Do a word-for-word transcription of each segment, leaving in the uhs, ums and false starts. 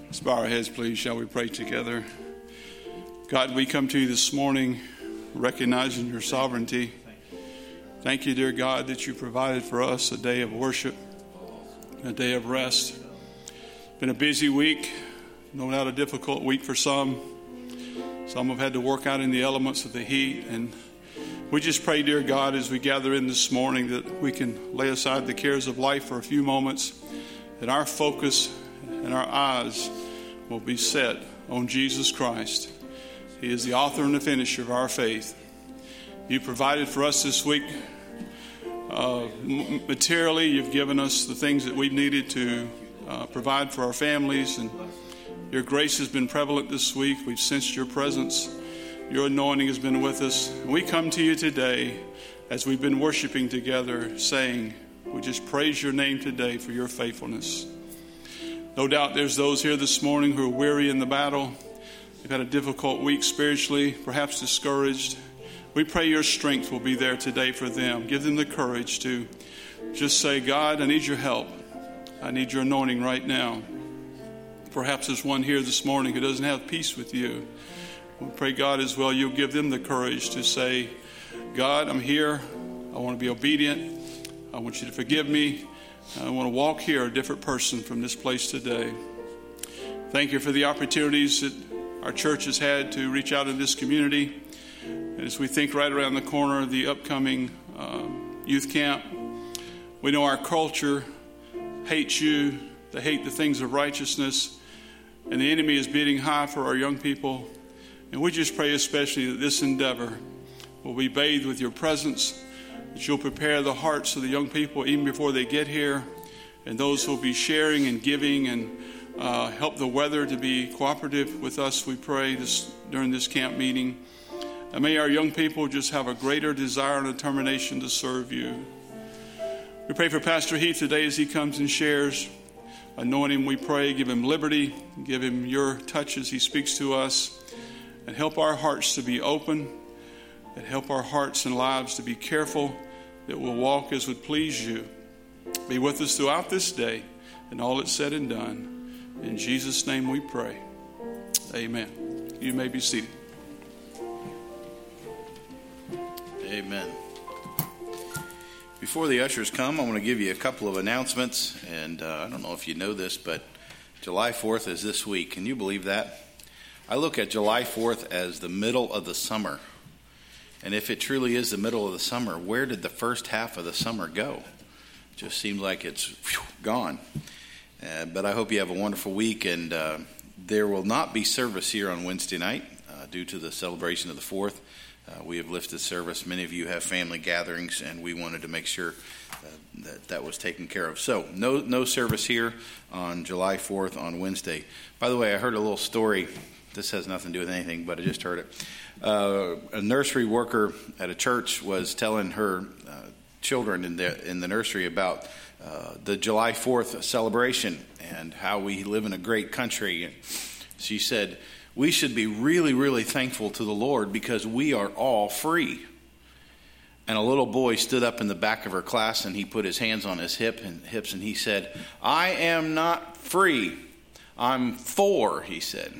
Let's bow our heads, please. Shall we pray together? God, we come to you this morning recognizing your sovereignty. Thank you, dear God, that you provided for us a day of worship, a day of rest. It's been a busy week, no doubt a difficult week for some. Some have had to work out in the elements of the heat. And we just pray, dear God, as we gather in this morning, that we can lay aside the cares of life for a few moments, that our focus and our eyes will be set on Jesus Christ. He is the author and the finisher of our faith. You provided for us this week uh, materially. You've given us the things that we've needed to uh, provide for our families, and your grace has been prevalent this week. We've sensed your presence. Your anointing has been with us. We come to you today as we've been worshiping together, saying, we just praise your name today for your faithfulness. No doubt there's those here this morning who are weary in the battle. They've had a difficult week spiritually, perhaps discouraged. We pray your strength will be there today for them. Give them the courage to just say, God, I need your help. I need your anointing right now. Perhaps there's one here this morning who doesn't have peace with you. We pray, God, as well, you'll give them the courage to say, God, I'm here. I want to be obedient. I want you to forgive me. I want to walk here a different person from this place today. Thank you for the opportunities that our church has had to reach out in this community. And as we think right around the corner of the upcoming uh, youth camp, we know our culture hates you. They hate the things of righteousness. And the enemy is bidding high for our young people. And we just pray especially that this endeavor will be bathed with your presence, that you'll prepare the hearts of the young people even before they get here, and those who will be sharing and giving and uh, help the weather to be cooperative with us, we pray, this during this camp meeting. And may our young people just have a greater desire and determination to serve you. We pray for Pastor Heath today as he comes and shares. Anoint him, we pray. Give him liberty. Give him your touch as he speaks to us. And help our hearts to be open. And help our hearts and lives to be careful that we'll walk as would please you. Be with us throughout this day and all that's said and done. In Jesus' name we pray. Amen. You may be seated. Amen. Before the ushers come, I want to give you a couple of announcements. And uh, I don't know if you know this, but July fourth is this week. Can you believe that? I look at July fourth as the middle of the summer. And if it truly is the middle of the summer, where did the first half of the summer go? It just seems like it's whew, gone. Uh, but I hope you have a wonderful week. And uh, there will not be service here on Wednesday night uh, due to the celebration of the fourth. Uh, we have lifted service. Many of you have family gatherings, and we wanted to make sure uh, that that was taken care of. So no, no service here on July fourth on Wednesday. By the way, I heard a little story. This has nothing to do with anything, but I just heard it. Uh, a nursery worker at a church was telling her uh, children in the in the nursery about uh, the July fourth celebration and how we live in a great country. And she said, we should be really, really thankful to the Lord because we are all free. And a little boy stood up in the back of her class and he put his hands on his hip and hips and he said, I am not free. I'm for, he said.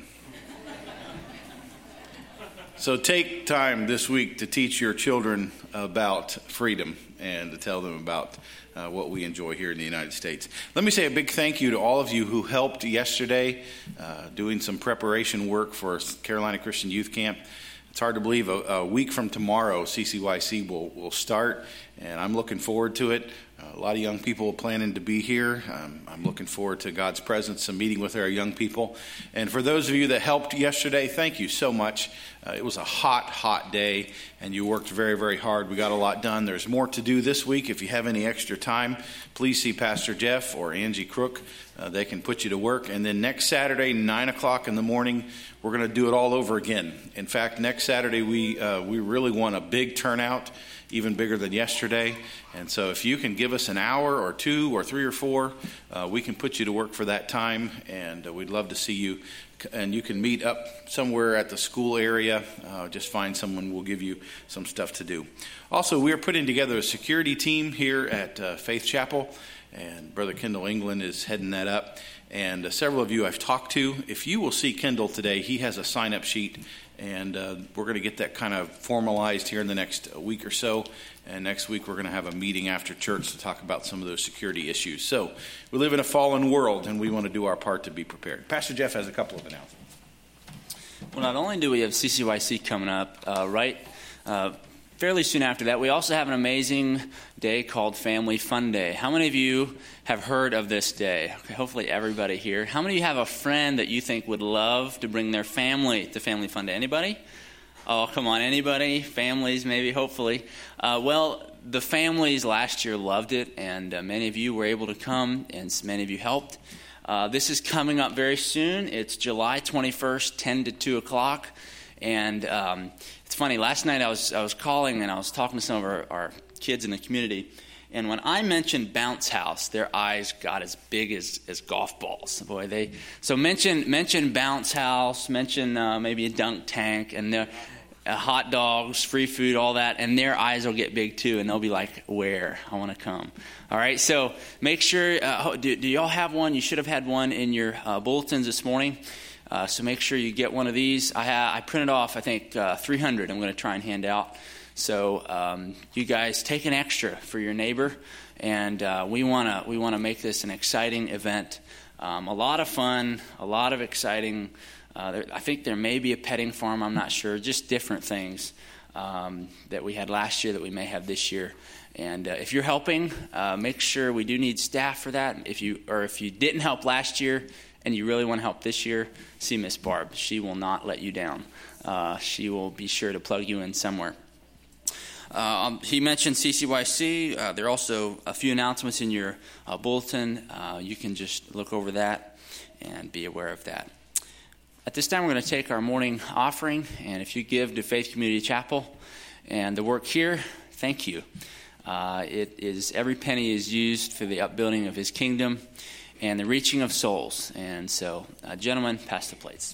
So take time this week to teach your children about freedom and to tell them about uh, what we enjoy here in the United States. Let me say a big thank you to all of you who helped yesterday uh, doing some preparation work for Carolina Christian Youth Camp. It's hard to believe a, a week from tomorrow C C Y C will, will start, and I'm looking forward to it. Uh, a lot of young people planning to be here. Um, I'm looking forward to God's presence and meeting with our young people. And for those of you that helped yesterday, thank you so much. Uh, it was a hot, hot day, and you worked very, very hard. We got a lot done. There's more to do this week. If you have any extra time, please see Pastor Jeff or Angie Crook. Uh, they can put you to work. And then next Saturday, nine o'clock in the morning, we're going to do it all over again. In fact, next Saturday, we uh, we really want a big turnout, even bigger than yesterday. And so if you can give us an hour or two or three or four, uh, we can put you to work for that time, and uh, we'd love to see you. And you can meet up somewhere at the school area. Uh, just find someone. We'll give you some stuff to do. Also, we are putting together a security team here at uh, Faith Chapel, and Brother Kendall England is heading that up. and uh, several of you I've talked to. If you will see Kendall today, he has a sign-up sheet, and uh, we're going to get that kind of formalized here in the next week or so. And next week we're going to have a meeting after church to talk about some of those security issues. So we live in a fallen world, and we want to do our part to be prepared. Pastor Jeff has a couple of announcements. Well, not only do we have C C Y C coming up uh, right uh, fairly soon after that, we also have an amazing day called Family Fun Day. How many of you have heard of this day? Okay, hopefully everybody here. How many of you have a friend that you think would love to bring their family to Family Fun Day? Anybody? Oh, come on, anybody? Families, maybe, hopefully. Uh, well, the families last year loved it, and uh, many of you were able to come, and many of you helped. Uh, this is coming up very soon. It's July twenty-first, ten to two o'clock. And um, it's funny, last night I was I was calling and I was talking to some of our, our kids in the community. And when I mentioned Bounce House, their eyes got as big as, as golf balls. Boy, they so mention mention Bounce House, mention uh, maybe a dunk tank, and the uh, hot dogs, free food, all that, and their eyes will get big too, and they'll be like, "Where? I want to come." All right, so make sure. Uh, do, do y'all have one? You should have had one in your uh, bulletins this morning. Uh, so make sure you get one of these. I ha- I printed off, I think, uh, three hundred. I'm going to try and hand out. So um, you guys take an extra for your neighbor, and uh, we want to we want to make this an exciting event. Um, a lot of fun, a lot of exciting. Uh, there, I think there may be a petting farm. I'm not sure. Just different things um, that we had last year that we may have this year. And uh, if you're helping, uh, make sure we do need staff for that. If you or if you didn't help last year and you really want to help this year, see Miss Barb. She will not let you down. Uh, she will be sure to plug you in somewhere. Uh, um, he mentioned C C Y C. Uh, there are also a few announcements in your uh, bulletin. Uh, you can just look over that and be aware of that. At this time, we're going to take our morning offering, and if you give to Faith Community Chapel and the work here, thank you. Uh, it is every penny is used for the upbuilding of His kingdom and the reaching of souls. And so, uh, gentlemen, pass the plates.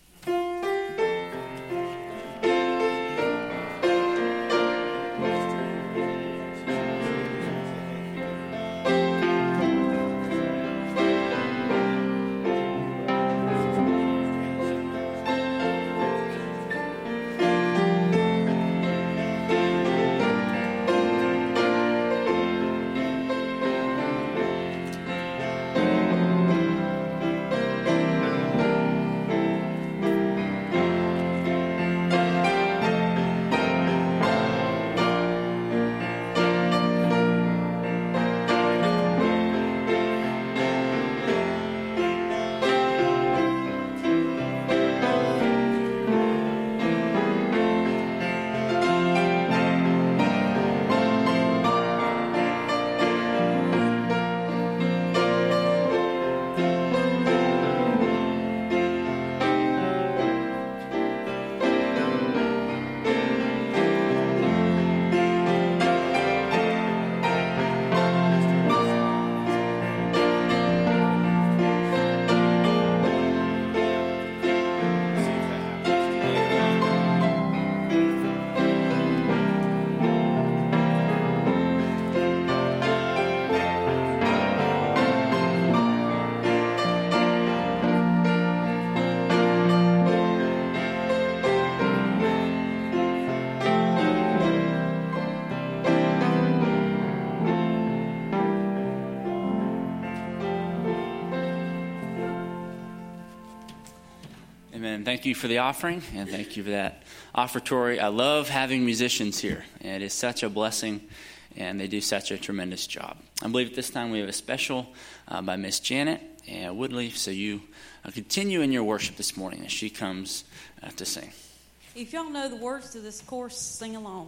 Thank you for the offering, and thank you for that offertory. I love having musicians here, and it is such a blessing, and they do such a tremendous job. I believe at this time we have a special uh, by Miss Janet and Woodley, so you uh, continue in your worship this morning as she comes uh, to sing. If y'all know the words to this chorus, sing along.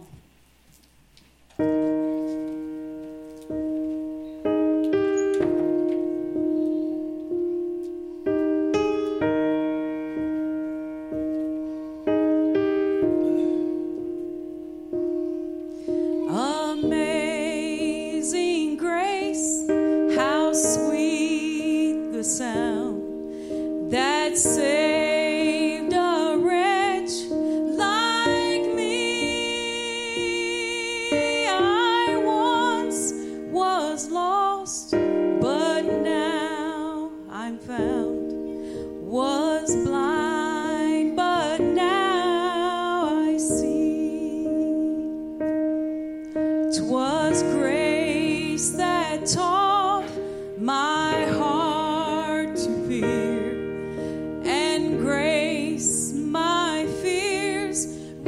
I'm found. Was blind, but now I see. 'Twas grace that taught my heart to fear, and grace my fears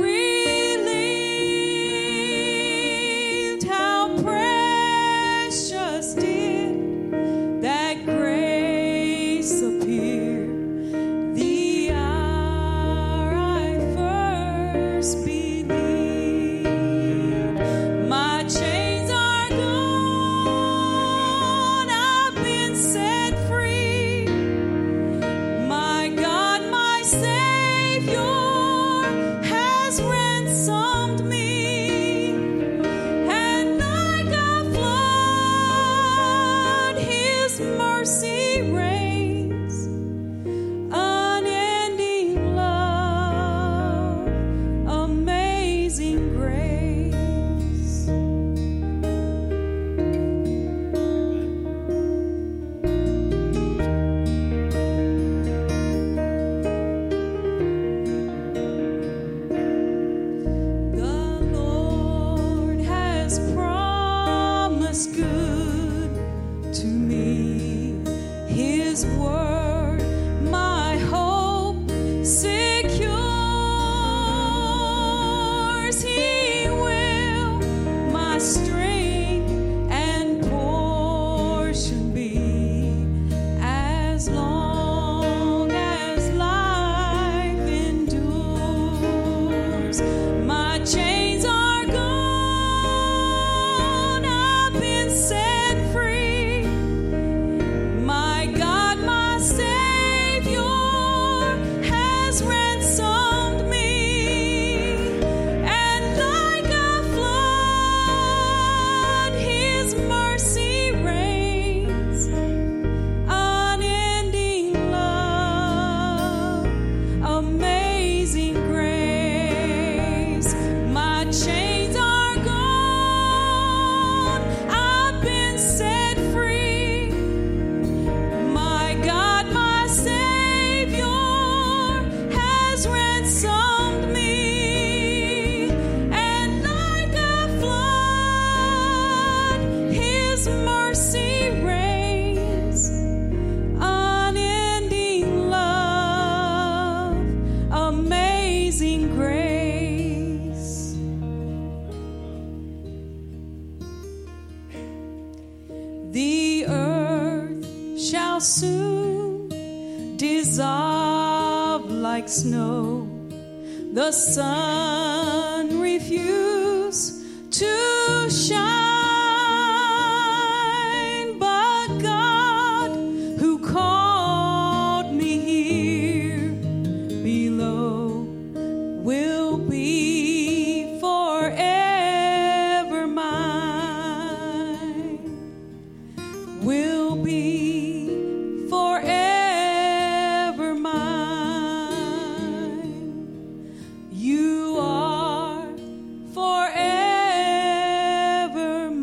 relieved. How precious did that grace appear the hour I first believed. My chains are gone, I've been set free. My God, my Savior has ransomed me, and like a flood, His mercy reigns. Unending love, amazing grace. The Lord has promised good to me. His word, my hope secures. He will my strength and portion be, as long as life endures. My chains are gone, I've been set free. My God, my Savior has ransomed me, and like a flood, His mercy reigns. Unending love, amazing grace. My chains are gone, I've been set free. My God, my Savior has ransomed me, and like a flood, His mercy reigns. Unending love, amazing grace. The earth shall soon dissolve like snow. The sun refuse to shine, but God, who called me here below, will be forever mine. Will be forever mine. You are forever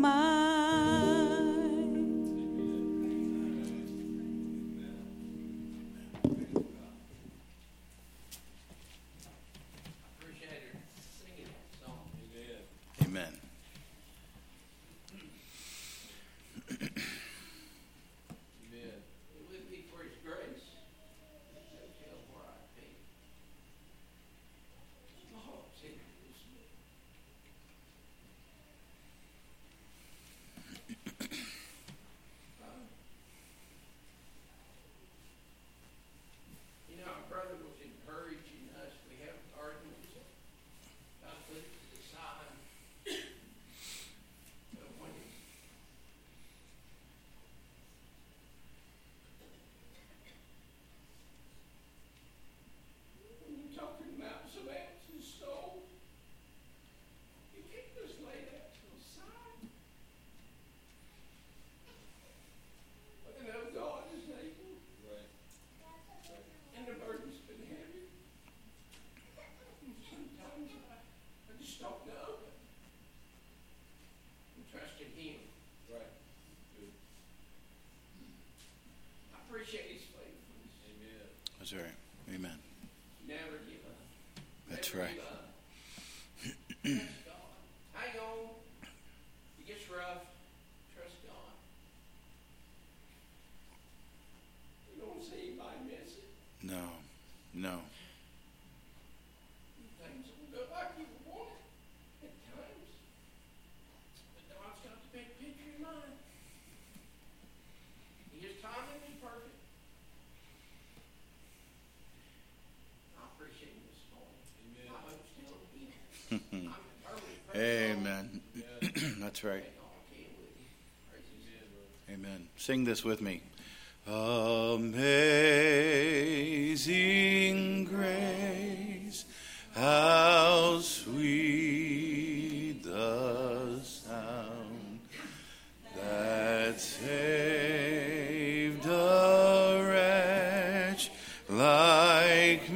That's right. Amen. Never give up. That's Never right. give up. Trust God. Hang on. It gets rough. Trust God. You don't see anybody miss it. No. No. Things don't go like you want it at times. But God's got the big picture in mind. His timing is perfect. I appreciate him this morning. I hope still again. I'm determined to praise God. Amen. That's right. Take all I can with you. Praise his name. Amen. Sing this with me. Amazing grace, how sweet the sound that saved a wretch like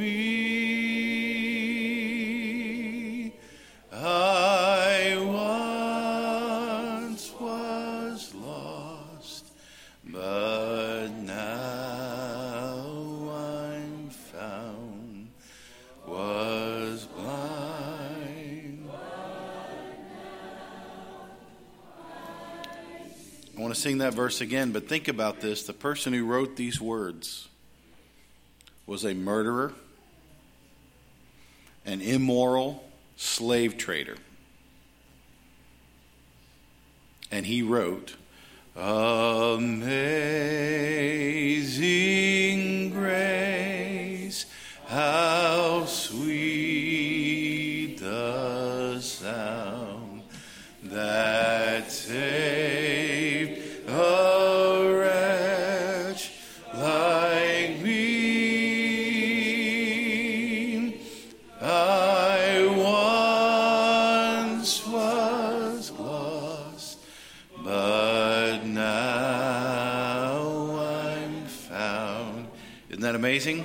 me. I once was lost, but now I'm found, was blind. I want to sing that verse again, but think about this. The person who wrote these words was a murderer, an immoral slave trader. And he wrote, Amazing grace, how sweet the sound that saved a wretch like me. I once was lost, but now I'm found. Isn't that amazing?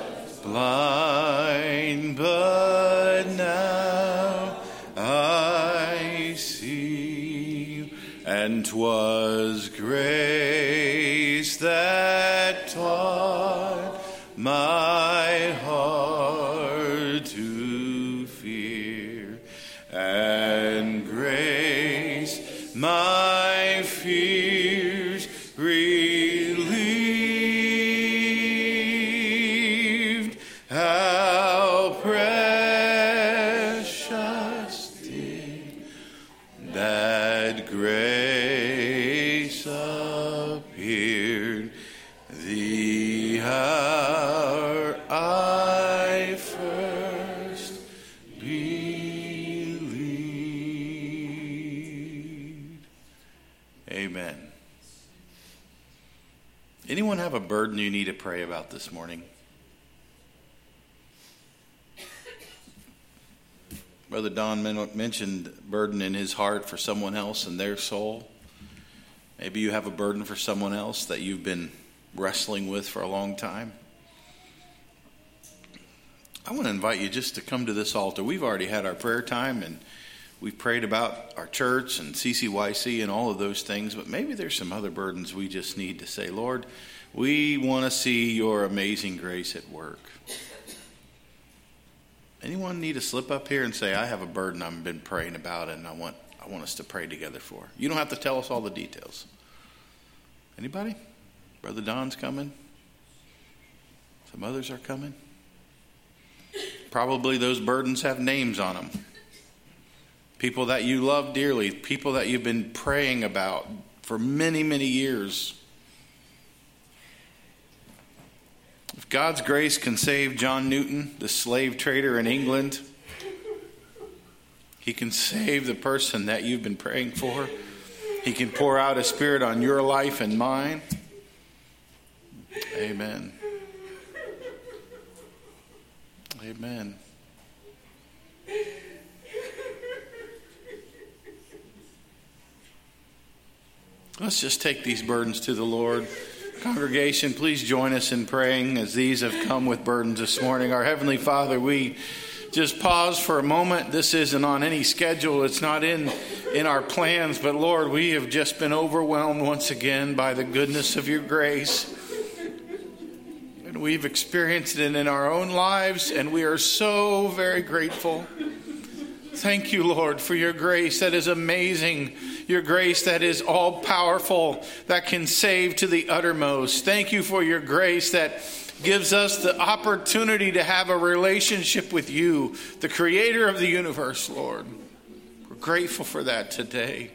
Blind, but now I see. And 'twas grace that taught my heart to fear, and grace my fears relieved. How precious did that grace appeared the hour I first believed. Amen. Anyone have a burden you need to pray about this morning? Brother Don mentioned burden in his heart for someone else and their soul. Maybe you have a burden for someone else that you've been wrestling with for a long time. I want to invite you just to come to this altar. We've already had our prayer time and we've prayed about our church and C C Y C and all of those things, but maybe there's some other burdens we just need to say, Lord, we want to see your amazing grace at work. Anyone need to slip up here and say, I have a burden I've been praying about and I want I want us to pray together for? You don't have to tell us all the details. Anybody? Brother Don's coming. Some others are coming. Probably those burdens have names on them. People that you love dearly. People that you've been praying about for many, many years. If God's grace can save John Newton, the slave trader in England, he can save the person that you've been praying for. He can pour out His Spirit on your life and mine. Amen. Amen. Let's just take these burdens to the Lord. Congregation, please join us in praying as these have come with burdens this morning. Our Heavenly Father, we just pause for a moment. This isn't on any schedule. It's not in, in our plans. But Lord, we have just been overwhelmed once again by the goodness of your grace. And We've experienced it in our own lives, and we are so very grateful. Thank you, Lord, for your grace that is amazing, your grace that is all-powerful, that can save to the uttermost. Thank you for your grace that gives us the opportunity to have a relationship with you, the creator of the universe, Lord. We're grateful for that today.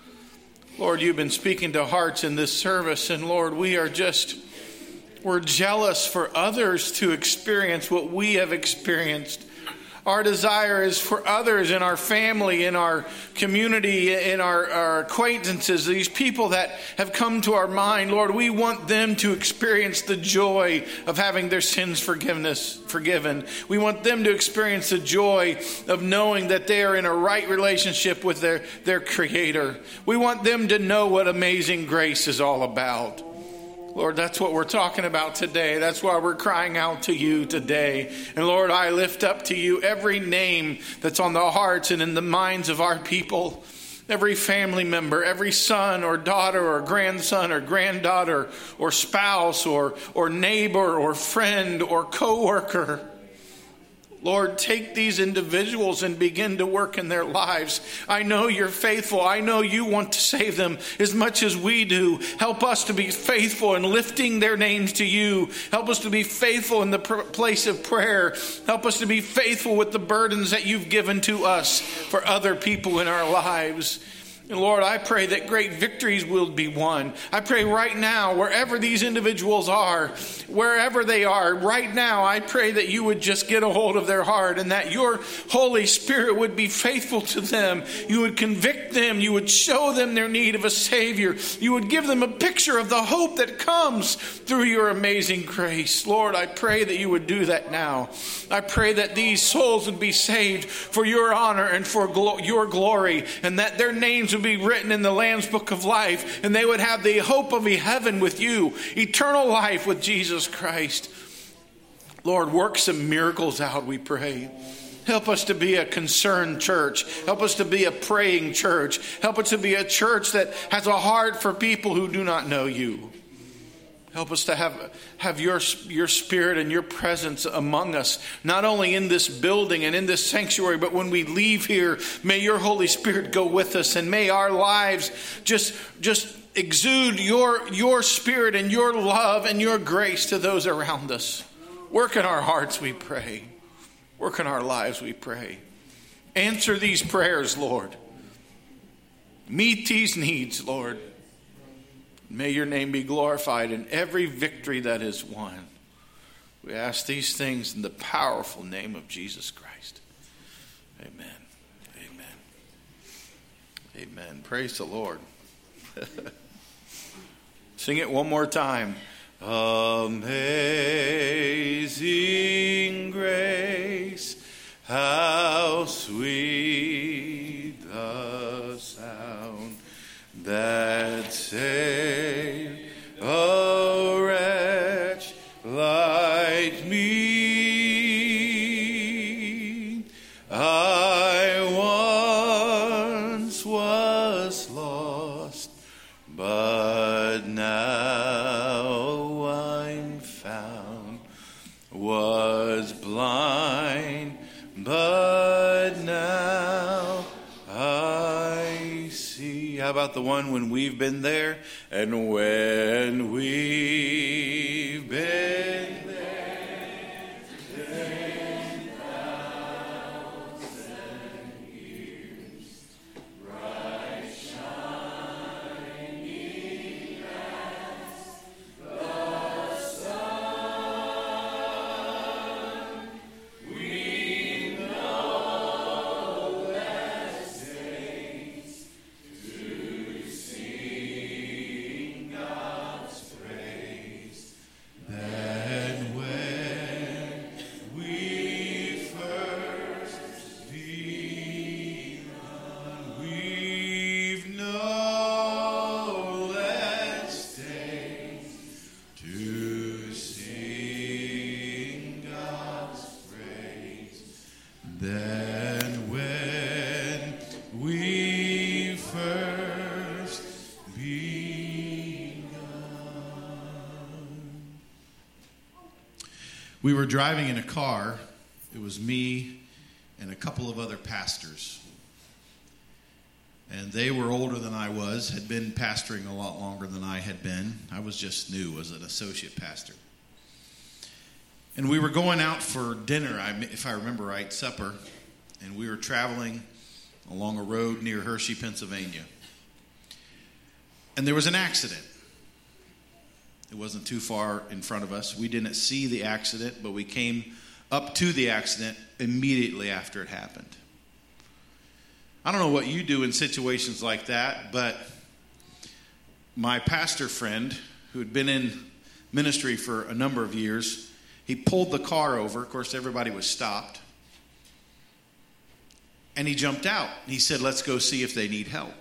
Lord, you've been speaking to hearts in this service, and Lord, we are just, we're jealous for others to experience what we have experienced. Our desire is for others in our family, in our community, in our, our acquaintances, these people that have come to our mind. Lord, we want them to experience the joy of having their sins forgiveness forgiven. We want them to experience the joy of knowing that they are in a right relationship with their, their Creator. We want them to know what amazing grace is all about. Lord, that's what we're talking about today. That's why we're crying out to you today. And Lord, I lift up to you every name that's on the hearts and in the minds of our people. Every family member, every son or daughter or grandson or granddaughter or spouse or, or neighbor or friend or coworker. Lord, take these individuals and begin to work in their lives. I know you're faithful. I know you want to save them as much as we do. Help us to be faithful in lifting their names to you. Help us to be faithful in the pr- place of prayer. Help us to be faithful with the burdens that you've given to us for other people in our lives. And Lord, I pray that great victories will be won. I pray right now, wherever these individuals are, wherever they are, right now, I pray that you would just get a hold of their heart and that your Holy Spirit would be faithful to them. You would convict them. You would show them their need of a Savior. You would give them a picture of the hope that comes through your amazing grace. Lord, I pray that you would do that now. I pray that these souls would be saved for your honor and for glo- your glory, and that their names would be written in the Lamb's Book of Life, and they would have the hope of a heaven with you, eternal life with Jesus Christ. Lord, work some miracles out, we pray. Help us to be a concerned church. Help us to be a praying church. Help us to be a church that has a heart for people who do not know you. Help us to have, have your, your spirit and your presence among us, not only in this building and in this sanctuary, but when we leave here, may your Holy Spirit go with us, and may our lives just, just exude your, your spirit and your love and your grace to those around us. Work in our hearts, we pray. Work in our lives, we pray. Answer these prayers, Lord. Meet these needs, Lord. May your name be glorified in every victory that is won. We ask these things in the powerful name of Jesus Christ. Amen. Amen. Amen. Praise the Lord. Sing it one more time. Amazing grace, how sweet the sound that saved a wretch like me. I once was lost, but now I'm found. Was blind, but now I see. How about the one when we've been there? And when we've been there, ten thousand years, bright shining as the sun, we know that saints to sing God's praise. That when we first begun, we've no less days to sing God's praise than when we first begun. We were driving in a car. It was me and a couple of other pastors. And they were older than I was, had been pastoring a lot longer than I had been. I was just new as an associate pastor. And we were going out for dinner, if I remember right, supper. And we were traveling along a road near Hershey, Pennsylvania. And there was an accident. It wasn't too far in front of us. We didn't see the accident, but we came up to the accident immediately after it happened. I don't know what you do in situations like that, but my pastor friend, who had been in ministry for a number of years, he pulled the car over. Of course, everybody was stopped. And he jumped out. He said, let's go see if they need help.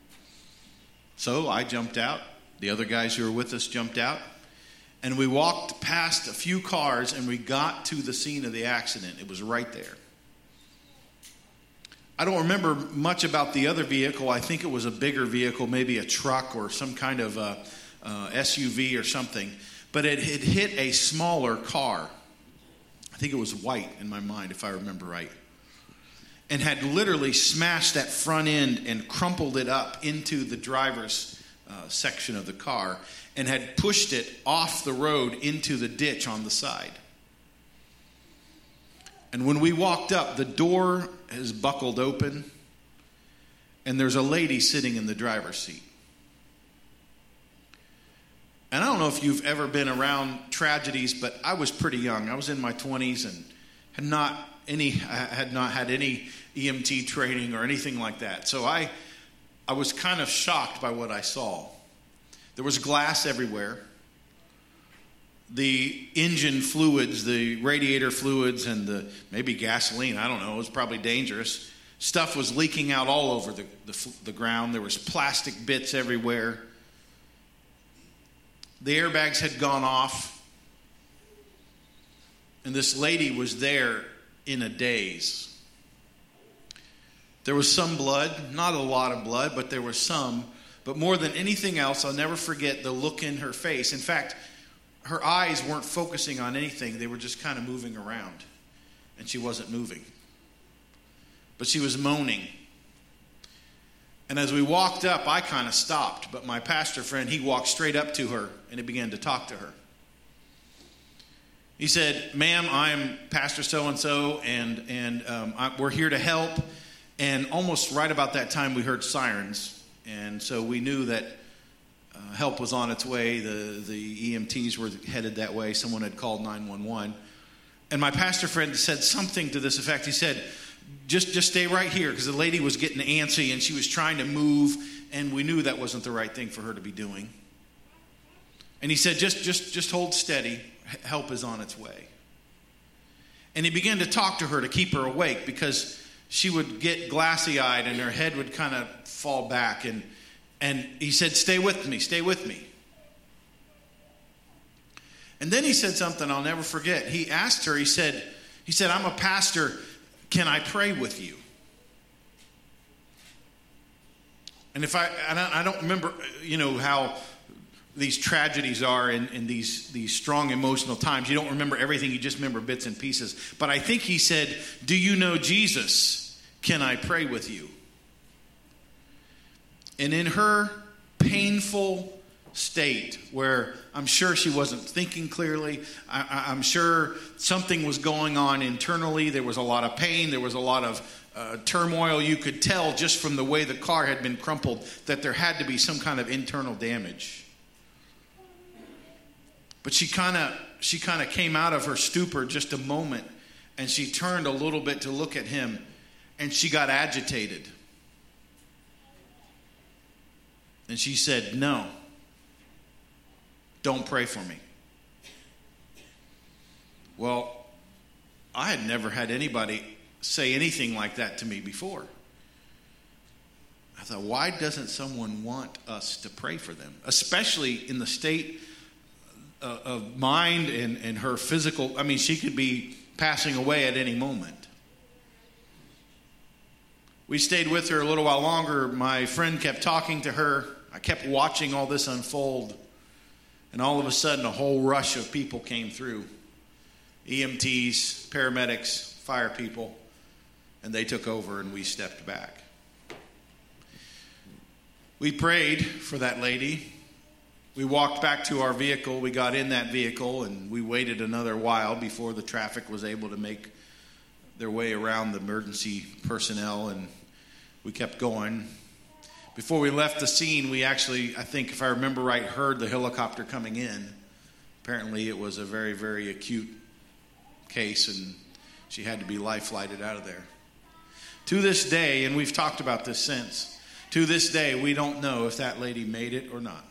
So I jumped out. The other guys who were with us jumped out. And we walked past a few cars and we got to the scene of the accident. It was right there. I don't remember much about the other vehicle. I think it was a bigger vehicle, maybe a truck or some kind of a, uh, S U V or something. But it had hit a smaller car. I think it was white in my mind, if I remember right. And had literally smashed that front end and crumpled it up into the driver's uh, section of the car and had pushed it off the road into the ditch on the side. And when we walked up, the door is buckled open, and there's a lady sitting in the driver's seat. And I don't know if you've ever been around tragedies, but I was pretty young. I was in my twenties and had not any had not had any E M T training or anything like that. So I I was kind of shocked by what I saw. There was glass everywhere. The engine fluids, the radiator fluids, and the maybe gasoline, I don't know, it was probably dangerous. Stuff was leaking out all over the, the, the ground. There was plastic bits everywhere. The airbags had gone off. And this lady was there in a daze. There was some blood, not a lot of blood, but there was some. But more than anything else, I'll never forget the look in her face. In fact, her eyes weren't focusing on anything. They were just kind of moving around. And she wasn't moving. But she was moaning. And as we walked up, I kind of stopped. But my pastor friend, he walked straight up to her and he began to talk to her. He said, ma'am, I'm Pastor so-and-so, and, and um, I, we're here to help. And almost right about that time, we heard sirens. And so we knew that Uh, help was on its way. The, the E M Ts were headed that way. Someone had called nine one one. And my pastor friend said something to this effect. He said, just, just stay right here, because the lady was getting antsy and she was trying to move, and we knew that wasn't the right thing for her to be doing. And he said, just, just, just hold steady. Help is on its way. And he began to talk to her to keep her awake, because she would get glassy-eyed and her head would kind of fall back. And And he said, stay with me, stay with me. And then he said something I'll never forget. He asked her, he said, he said, I'm a pastor. Can I pray with you? And if I, I don't remember, you know, how these tragedies are in, in these, these strong emotional times. You don't remember everything. You just remember bits and pieces. But I think he said, do you know Jesus? Can I pray with you? And in her painful state, where I'm sure she wasn't thinking clearly, I, I'm sure something was going on internally. There was a lot of pain. There was a lot of uh, turmoil. You could tell just from the way the car had been crumpled that there had to be some kind of internal damage. But she kind of she kind of came out of her stupor just a moment, and she turned a little bit to look at him, and she got agitated. And she said, no, don't pray for me. Well, I had never had anybody say anything like that to me before. I thought, why doesn't someone want us to pray for them? Especially in the state uh, of mind and, and her physical. I mean, she could be passing away at any moment. We stayed with her a little while longer. My friend kept talking to her. I kept watching all this unfold. And all of a sudden, a whole rush of people came through. E M Ts, paramedics, fire people, and they took over and we stepped back. We prayed for that lady. We walked back to our vehicle. We got in that vehicle and we waited another while before the traffic was able to make their way around the emergency personnel, and we kept going. Before we left the scene, we actually, I think if I remember right, heard the helicopter coming in. Apparently it was a very, very acute case and she had to be life flighted out of there. To this day, and we've talked about this since, to this day we don't know if that lady made it or not.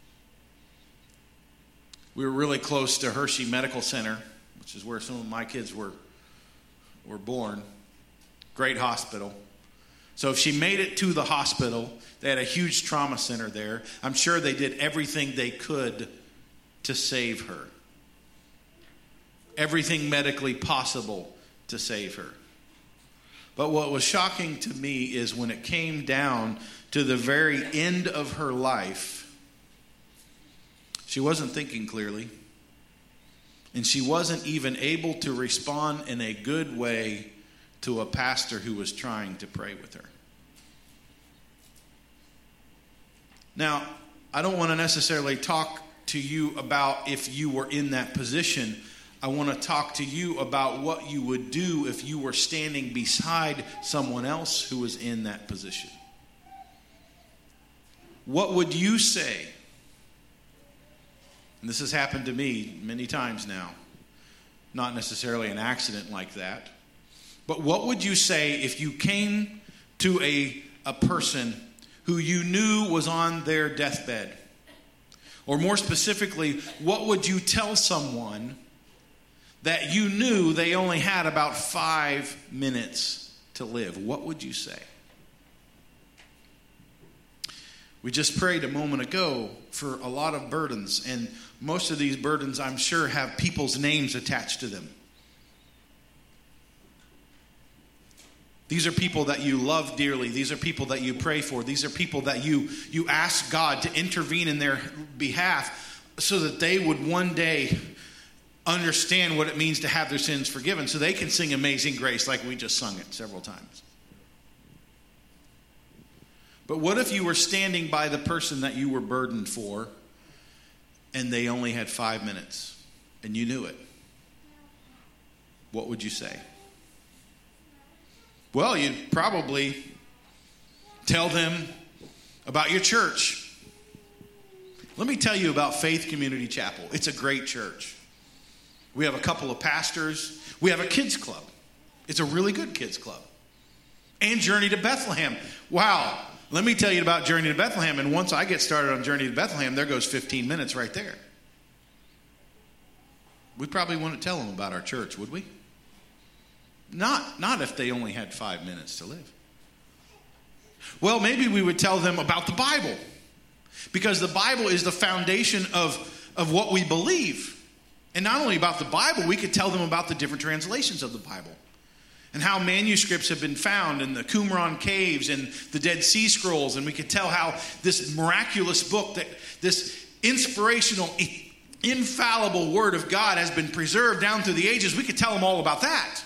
We were really close to Hershey Medical Center, which is where some of my kids were were born. Great hospital. So if she made it to the hospital, they had a huge trauma center there. I'm sure they did everything they could to save her. Everything medically possible to save her. But what was shocking to me is when it came down to the very end of her life, she wasn't thinking clearly. And she wasn't even able to respond in a good way to a pastor who was trying to pray with her. Now, I don't want to necessarily talk to you about if you were in that position. I want to talk to you about what you would do if you were standing beside someone else who was in that position. What would you say? And this has happened to me many times now. Not necessarily an accident like that. But what would you say if you came to a, a person who you knew was on their deathbed? Or more specifically, what would you tell someone that you knew they only had about five minutes to live? What would you say? We just prayed a moment ago for a lot of burdens, and most of these burdens, I'm sure, have people's names attached to them. These are people that you love dearly. These are people that you pray for. These are people that you, you ask God to intervene in their behalf so that they would one day understand what it means to have their sins forgiven, so they can sing Amazing Grace like we just sung it several times. But what if you were standing by the person that you were burdened for and they only had five minutes and you knew it? What would you say? Well, you'd probably tell them about your church. Let me tell you about Faith Community Chapel. It's a great church. We have a couple of pastors. We have a kids club. It's a really good kids club. And Journey to Bethlehem. Wow. Let me tell you about Journey to Bethlehem. And once I get started on Journey to Bethlehem, there goes fifteen minutes right there. We probably wouldn't tell them about our church, would we? Not, not if they only had five minutes to live. Well, maybe we would tell them about the Bible. Because the Bible is the foundation of, of what we believe. And not only about the Bible, we could tell them about the different translations of the Bible. And how manuscripts have been found in the Qumran caves and the Dead Sea Scrolls. And we could tell how this miraculous book, that this inspirational, infallible Word of God has been preserved down through the ages. We could tell them all about that.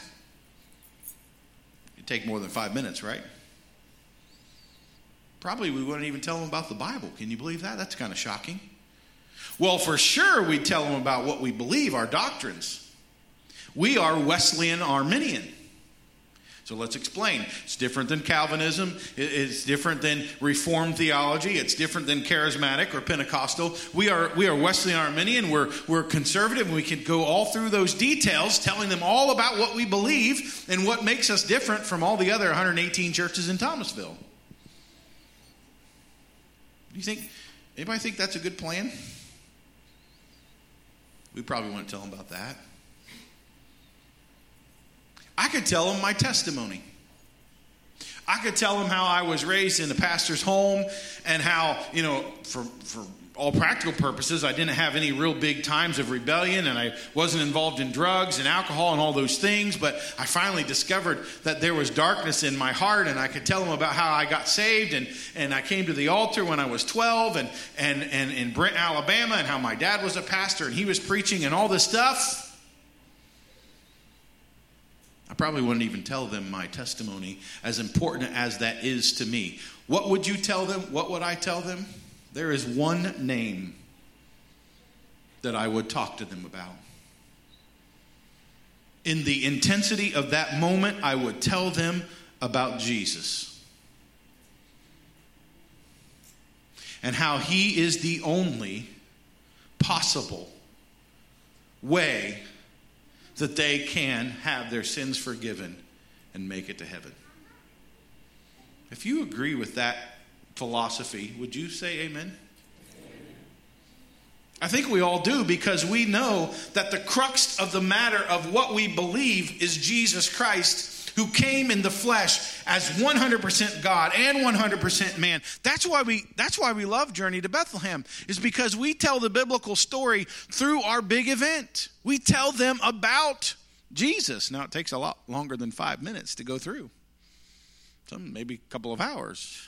It'd take more than five minutes, right? Probably we wouldn't even tell them about the Bible. Can you believe that? That's kind of shocking. Well, for sure we'd tell them about what we believe, our doctrines. We are Wesleyan Arminian. So let's explain. It's different than Calvinism. It's different than Reformed theology. It's different than Charismatic or Pentecostal. We are we are Wesleyan Arminian. We're we're conservative, and we can go all through those details, telling them all about what we believe and what makes us different from all the other one hundred eighteen churches in Thomasville. Do you think anybody think that's a good plan? We probably wouldn't tell them about that. I could tell them my testimony. I could tell them how I was raised in the pastor's home and how, you know, for, for all practical purposes, I didn't have any real big times of rebellion and I wasn't involved in drugs and alcohol and all those things. But I finally discovered that there was darkness in my heart, and I could tell them about how I got saved and, and I came to the altar when I was twelve and, and, and in Brent, Alabama, and how my dad was a pastor and he was preaching and all this stuff. probably wouldn't even tell them my testimony, as important as that is to me. What would you tell them? What would I tell them? There is one name that I would talk to them about. In the intensity of that moment, I would tell them about Jesus. And how he is the only possible way that they can have their sins forgiven and make it to heaven. If you agree with that philosophy, would you say amen? I think we all do, because we know that the crux of the matter of what we believe is Jesus Christ, who came in the flesh as one hundred percent God and one hundred percent man. That's why we that's why we love Journey to Bethlehem, is because we tell the biblical story through our big event. We tell them about Jesus. Now, it takes a lot longer than five minutes to go through. Some maybe a couple of hours.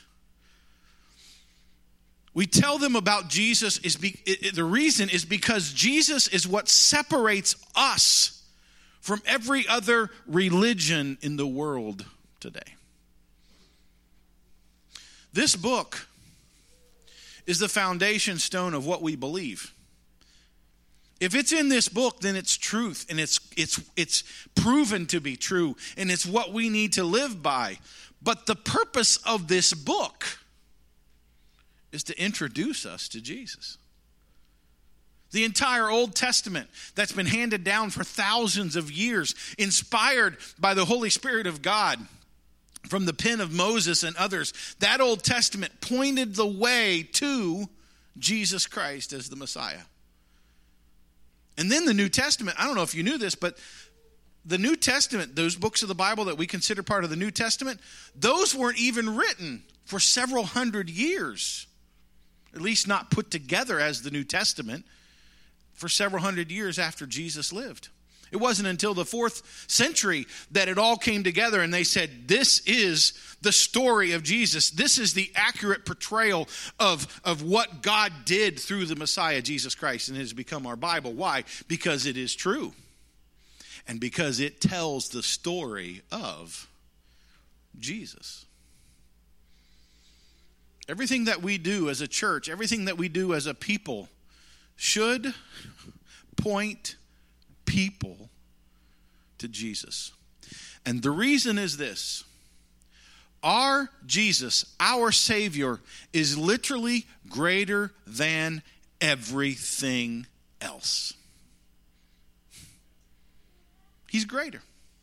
We tell them about Jesus. Is be, it, the reason is because Jesus is what separates us from every other religion in the world today. This book is the foundation stone of what we believe. If it's in this book, then it's truth, and it's it's it's proven to be true, and it's what we need to live by. But the purpose of this book is to introduce us to Jesus. The entire Old Testament that's been handed down for thousands of years, inspired by the Holy Spirit of God from the pen of Moses and others, that Old Testament pointed the way to Jesus Christ as the Messiah. And then the New Testament, I don't know if you knew this, but the New Testament, those books of the Bible that we consider part of the New Testament, those weren't even written for several hundred years. At least not put together as the New Testament for several hundred years after Jesus lived. It wasn't until the fourth century that it all came together and they said, this is the story of Jesus. This is the accurate portrayal of, of what God did through the Messiah, Jesus Christ, and it has become our Bible. Why? Because it is true. And because it tells the story of Jesus. Everything that we do as a church, everything that we do as a people should point people to Jesus. And the reason is this. Our Jesus, our Savior, is literally greater than everything else. He's greater.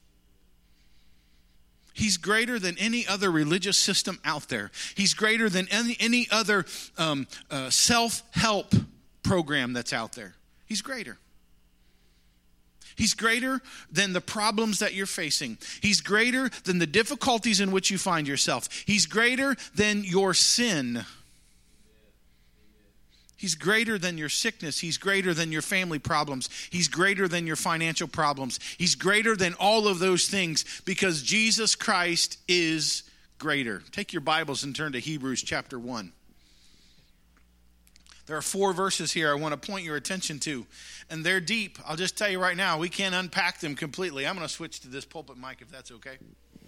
He's greater than any other religious system out there. He's greater than any, any other um, uh, self-help program that's out there. He's greater. He's greater than the problems that you're facing. He's greater than the difficulties in which you find yourself. He's greater than your sin. He's greater than your sickness. He's greater than your family problems. He's greater than your financial problems. He's greater than all of those things because Jesus Christ is greater. Take your Bibles and turn to Hebrews chapter one. There are four verses here I want to point your attention to, and they're deep. I'll just tell you right now, we can't unpack them completely. I'm going to switch to this pulpit mic if that's okay.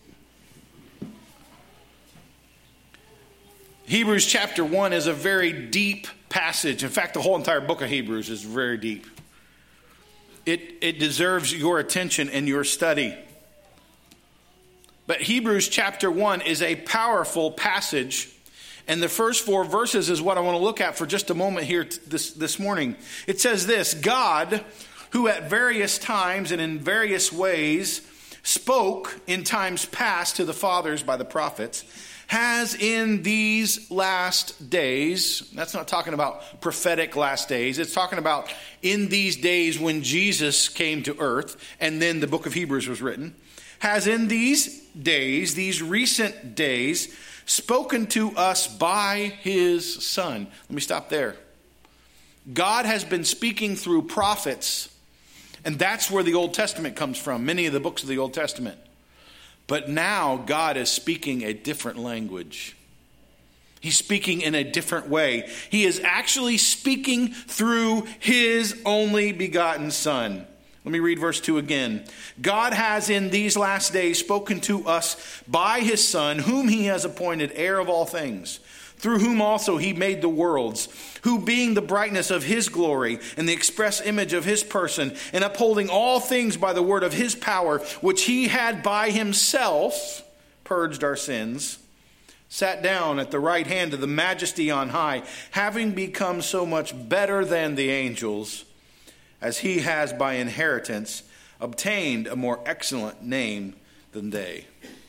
Hebrews chapter one is a very deep passage. In fact, the whole entire book of Hebrews is very deep. It, it deserves your attention and your study. But Hebrews chapter one is a powerful passage. And the first four verses is what I want to look at for just a moment here t- this, this morning. It says this: God, who at various times and in various ways spoke in times past to the fathers by the prophets, has in these last days, that's not talking about prophetic last days, it's talking about in these days when Jesus came to earth, and then the book of Hebrews was written, has in these days, these recent days, spoken to us by his Son. Let me stop there. God has been speaking through prophets, and that's where the Old Testament comes from, many of the books of the Old Testament. But now God is speaking a different language. He's speaking in a different way. He is actually speaking through his only begotten Son. Let me read verse two again. God has in these last days spoken to us by his Son, whom he has appointed heir of all things, through whom also he made the worlds, who being the brightness of his glory and the express image of his person, and upholding all things by the word of his power, which he had by himself purged our sins, sat down at the right hand of the majesty on high, having become so much better than the angels, as he has by inheritance obtained a more excellent name than they.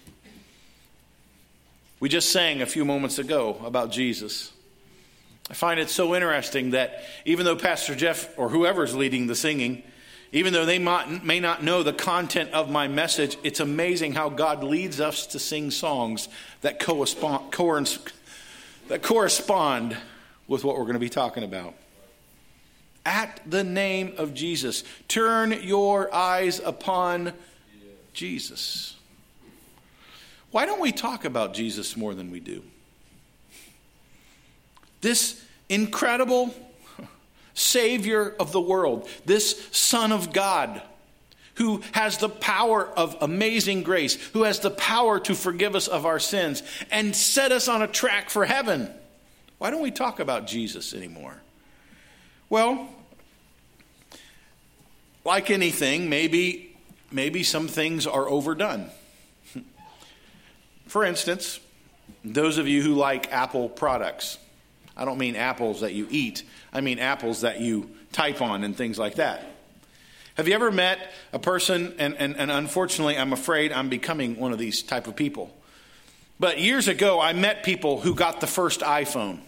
We just sang a few moments ago about Jesus. I find it so interesting that even though Pastor Jeff or whoever's leading the singing, even though they might, may not know the content of my message, it's amazing how God leads us to sing songs that correspond, that correspond with what we're going to be talking about. At the name of Jesus, turn your eyes upon Jesus. Why don't we talk about Jesus more than we do? This incredible Savior of the world, this Son of God, who has the power of amazing grace, who has the power to forgive us of our sins and set us on a track for heaven. Why don't we talk about Jesus anymore? Well, like anything, maybe, maybe some things are overdone. For instance, those of you who like Apple products, I don't mean apples that you eat, I mean apples that you type on and things like that. Have you ever met a person, and, and, and unfortunately I'm afraid I'm becoming one of these type of people, but years ago I met people who got the first iPhone.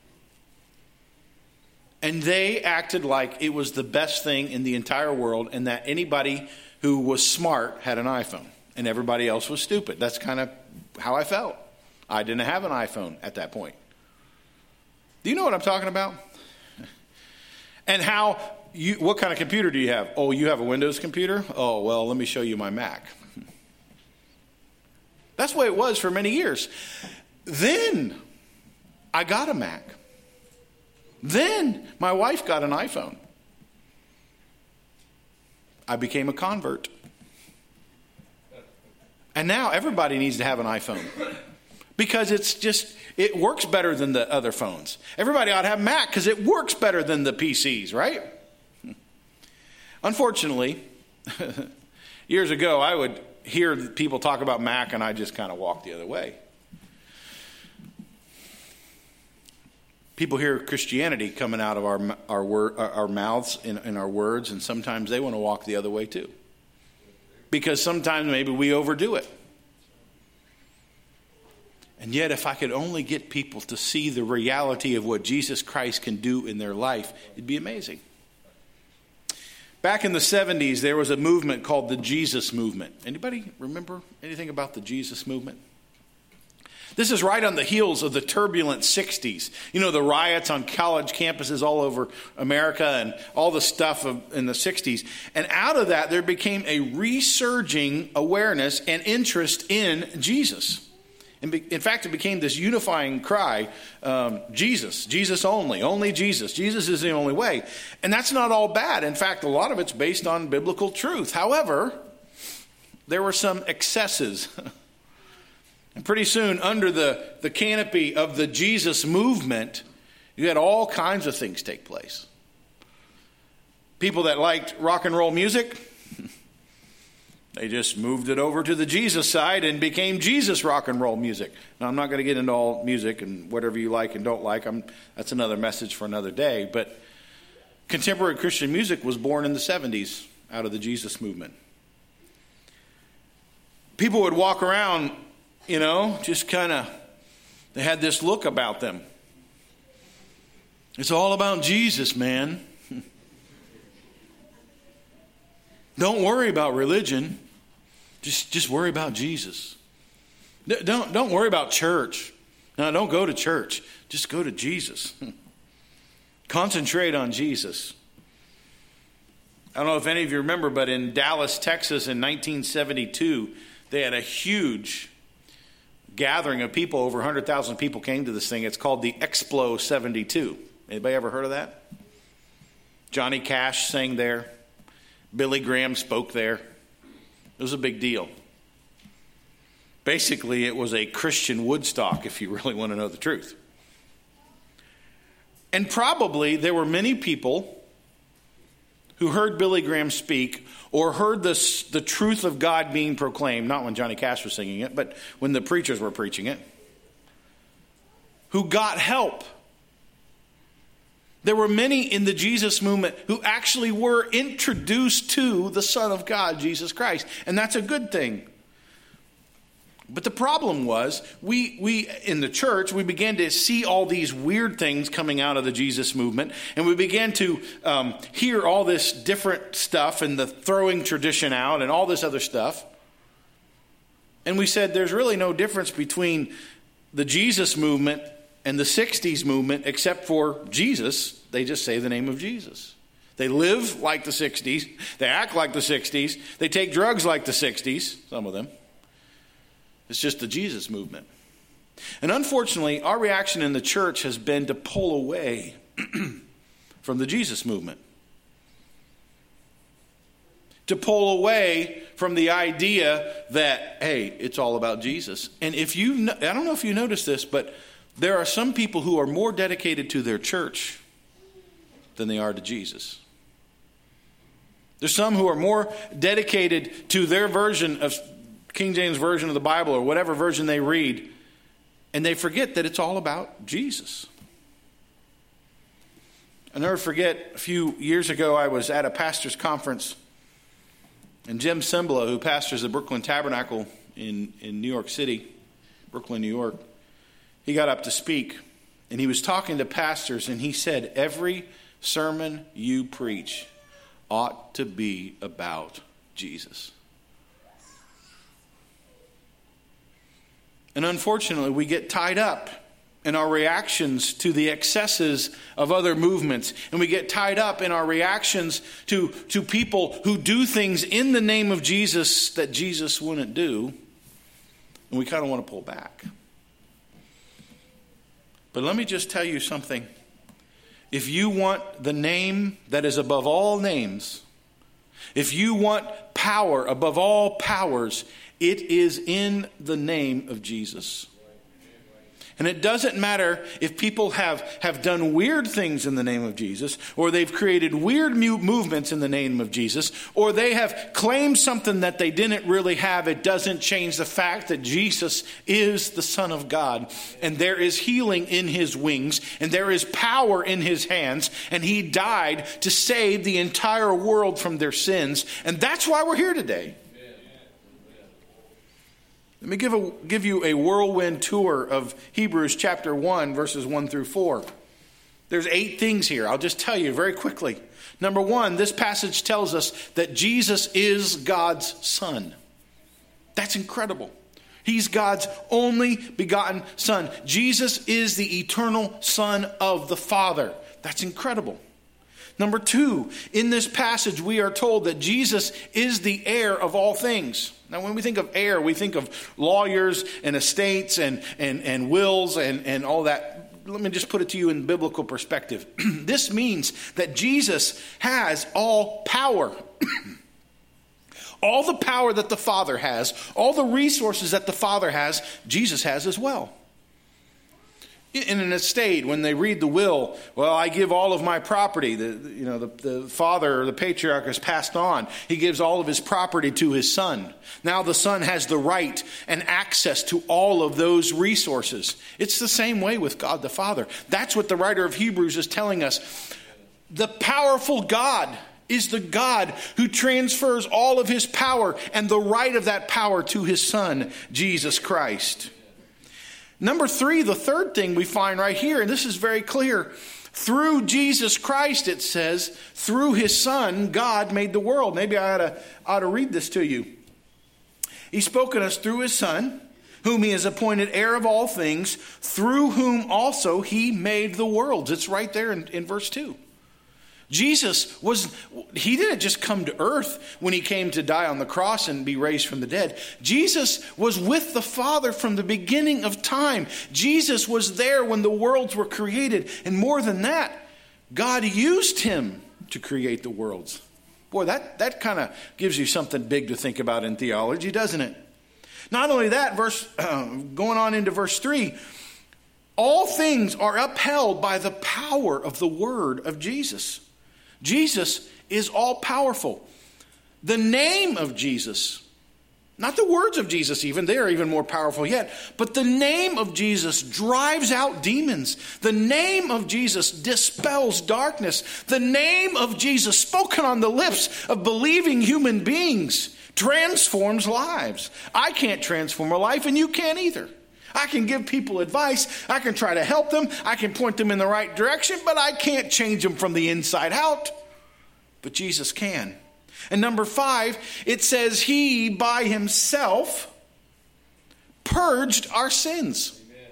And they acted like it was the best thing in the entire world and that anybody who was smart had an iPhone and everybody else was stupid. That's kind of how I felt. I didn't have an iPhone at that point. Do you know what I'm talking about? And how, you, what kind of computer do you have? Oh, you have a Windows computer? Oh, well, let me show you my Mac. That's the way it was for many years. Then I got a Mac. Then my wife got an iPhone. I became a convert. And now everybody needs to have an iPhone. Because it's just, it works better than the other phones. Everybody ought to have Mac because it works better than the P Cs, right? Unfortunately, years ago I would hear people talk about Mac and I just kind of walk the other way. People hear Christianity coming out of our our, word, our mouths in, in our words, and sometimes they want to walk the other way too. Because sometimes maybe we overdo it. And yet, if I could only get people to see the reality of what Jesus Christ can do in their life, it'd be amazing. Back in the seventies, there was a movement called the Jesus Movement. Anybody remember anything about the Jesus Movement? This is right on the heels of the turbulent sixties. You know, the riots on college campuses all over America and all the stuff of, in the sixties. And out of that, there became a resurging awareness and interest in Jesus. In, in fact, it became this unifying cry, um, Jesus, Jesus only, only Jesus. Jesus is the only way. And that's not all bad. In fact, a lot of it's based on biblical truth. However, there were some excesses. And pretty soon, under the, the canopy of the Jesus movement, you had all kinds of things take place. People that liked rock and roll music, they just moved it over to the Jesus side and became Jesus rock and roll music. Now, I'm not going to get into all music and whatever you like and don't like. I'm, that's another message for another day. But contemporary Christian music was born in the seventies out of the Jesus movement. People would walk around, you know, just kind of, they had this look about them. It's all about Jesus, man. Don't worry about religion. Just, just worry about Jesus. Don't, don't worry about church. No, don't go to church. Just go to Jesus. Concentrate on Jesus. I don't know if any of you remember, but in Dallas, Texas in nineteen seventy-two, they had a huge gathering of people. Over one hundred thousand people came to this thing. It's called the Explo seventy-two. Anybody ever heard of that? Johnny Cash sang there. Billy Graham spoke there. It was a big deal. Basically, it was a Christian Woodstock, if you really want to know the truth. And probably there were many people who heard Billy Graham speak or heard this, the truth of God being proclaimed, not when Johnny Cash was singing it, but when the preachers were preaching it, who got help. There were many in the Jesus movement who actually were introduced to the Son of God, Jesus Christ. And that's a good thing. But the problem was, we we in the church, we began to see all these weird things coming out of the Jesus movement. And we began to um, hear all this different stuff and the throwing tradition out and all this other stuff. And we said there's really no difference between the Jesus movement and the sixties movement except for Jesus. They just say the name of Jesus. They live like the sixties. They act like the sixties. They take drugs like the sixties, some of them. It's just the Jesus movement. And unfortunately, our reaction in the church has been to pull away from the Jesus movement. To pull away from the idea that, hey, it's all about Jesus. And if you, I don't know if you noticed this, but there are some people who are more dedicated to their church than they are to Jesus. There's some who are more dedicated to their version of King James Version of the Bible or whatever version they read, and they forget that it's all about Jesus. I'll never forget, a few years ago, I was at a pastor's conference, and Jim Cymbala, who pastors the Brooklyn Tabernacle in, in New York City, Brooklyn, New York, he got up to speak, and he was talking to pastors, and he said, every sermon you preach ought to be about Jesus. And unfortunately, we get tied up in our reactions to the excesses of other movements. And we get tied up in our reactions to, to people who do things in the name of Jesus that Jesus wouldn't do. And we kind of want to pull back. But let me just tell you something. If you want the name that is above all names, if you want power above all powers, it is in the name of Jesus. And it doesn't matter if people have, have done weird things in the name of Jesus, or they've created weird movements in the name of Jesus, or they have claimed something that they didn't really have. It doesn't change the fact that Jesus is the Son of God, and there is healing in his wings, and there is power in his hands, and he died to save the entire world from their sins. And that's why we're here today. Let me give, a, give you a whirlwind tour of Hebrews chapter one, verses one through four. There's eight things here. I'll just tell you very quickly. Number one, this passage tells us that Jesus is God's Son. That's incredible. He's God's only begotten Son. Jesus is the eternal Son of the Father. That's incredible. Number two, in this passage, we are told that Jesus is the heir of all things. Now, when we think of heir, we think of lawyers and estates and, and, and wills and, and all that. Let me just put it to you in biblical perspective. This means that Jesus has all power. All the power that the Father has, all the resources that the Father has, Jesus has as well. In an estate, when they read the will, well, I give all of my property. The, you know, the, the father or the patriarch has passed on. He gives all of his property to his son. Now the son has the right and access to all of those resources. It's the same way with God the Father. That's what the writer of Hebrews is telling us. The powerful God is the God who transfers all of his power and the right of that power to his Son, Jesus Christ. Number three, the third thing we find right here, and this is very clear. Through Jesus Christ, it says, through his Son, God made the world. Maybe I ought to, ought to read this to you. He's spoken us through his Son, whom he has appointed heir of all things, through whom also he made the worlds. It's right there in, in verse two. Jesus was, he didn't just come to earth when he came to die on the cross and be raised from the dead. Jesus was with the Father from the beginning of time. Jesus was there when the worlds were created. And more than that, God used him to create the worlds. Boy, that, that kind of gives you something big to think about in theology, doesn't it? Not only that, verse uh, going on into verse three, all things are upheld by the power of the word of Jesus. Jesus is all powerful. The name of Jesus, not the words of Jesus even, they are even more powerful yet, but the name of Jesus drives out demons. The name of Jesus dispels darkness. The name of Jesus, spoken on the lips of believing human beings, transforms lives. I can't transform a life, and you can't either. I can give people advice. I can try to help them. I can point them in the right direction, but I can't change them from the inside out. But Jesus can. And number five, it says he by himself purged our sins. Amen.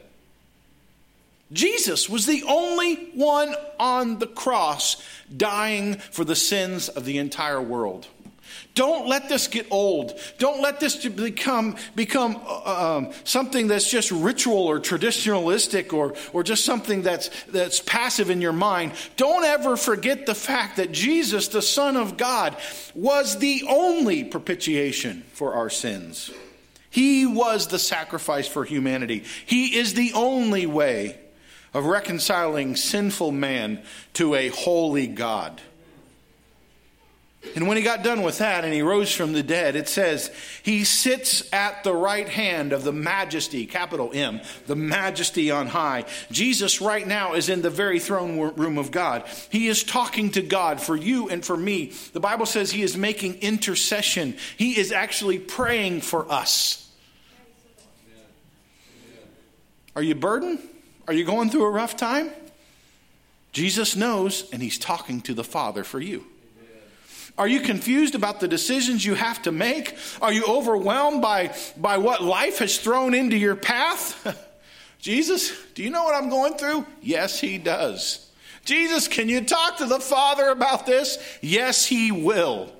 Jesus was the only one on the cross dying for the sins of the entire world. Don't let this get old. Don't let this become become uh, um, something that's just ritual or traditionalistic or or just something that's that's passive in your mind. Don't ever forget the fact that Jesus, the Son of God, was the only propitiation for our sins. He was the sacrifice for humanity. He is the only way of reconciling sinful man to a holy God. And when he got done with that and he rose from the dead, it says he sits at the right hand of the majesty, capital M, the majesty on high. Jesus right now is in the very throne room of God. He is talking to God for you and for me. The Bible says he is making intercession. He is actually praying for us. Are you burdened? Are you going through a rough time? Jesus knows, and he's talking to the Father for you. Are you confused about the decisions you have to make? Are you overwhelmed by, by what life has thrown into your path? Jesus, do you know what I'm going through? Yes, he does. Jesus, can you talk to the Father about this? Yes, he will.